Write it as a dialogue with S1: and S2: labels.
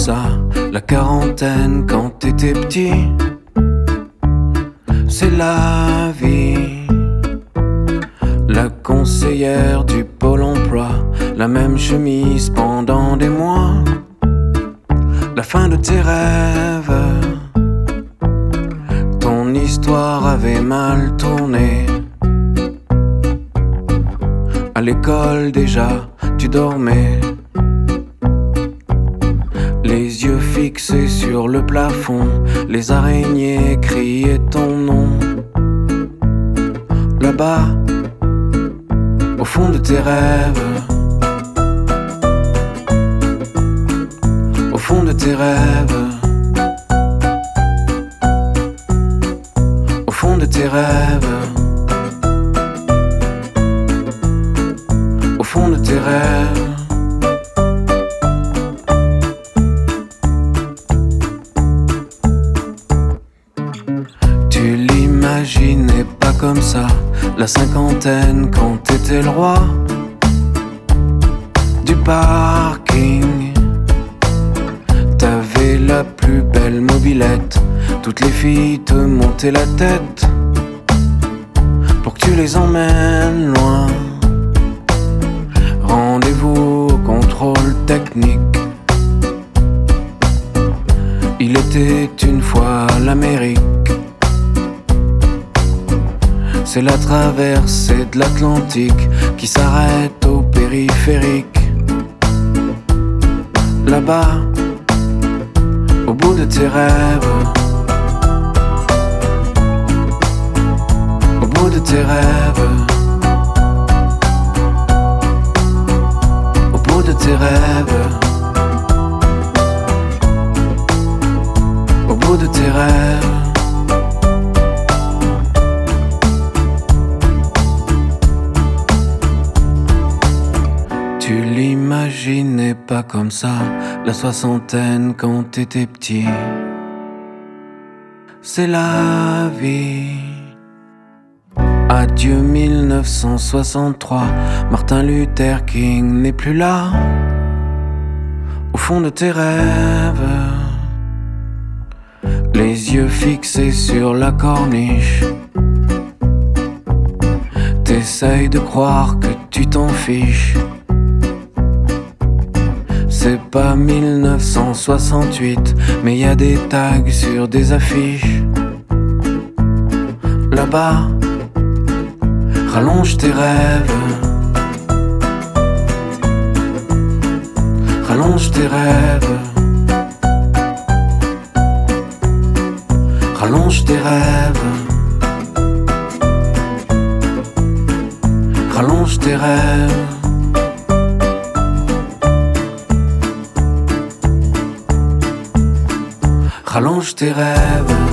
S1: ça, la quarantaine quand t'étais petit. C'est la vie. La conseillère du pôle emploi, la même chemise pendant des mois. La fin de tes rêves, ton histoire avait mal tourné. À l'école déjà, tu dormais, les yeux fixés sur le plafond, les araignées criaient ton nom. Là-bas, au fond de tes rêves, au fond de tes rêves, au fond de tes rêves, au fond de tes rêves. Tu l'imaginais pas comme ça, la cinquantaine quand t'étais le roi du parking. T'avais la plus belle mobilette, toutes les filles te montaient la tête pour que tu les emmènes loin. Rendez-vous au contrôle technique. Il était une fois l'Amérique. C'est la traversée de l'Atlantique qui s'arrête au périphérique. Là-bas, au bout de tes rêves, au bout de tes rêves, au bout de tes rêves, au bout de tes rêves. Tu l'imaginais pas comme ça, la soixantaine quand t'étais petit. C'est la vie. Adieu 1963, Martin Luther King n'est plus là. Au fond de tes rêves, les yeux fixés sur la corniche. T'essayes de croire que tu t'en fiches. C'est pas 1968, mais y a des tags sur des affiches. Là-bas, rallonge tes rêves, rallonge tes rêves, rallonge tes rêves, rallonge tes rêves. Rallonge tes rêves.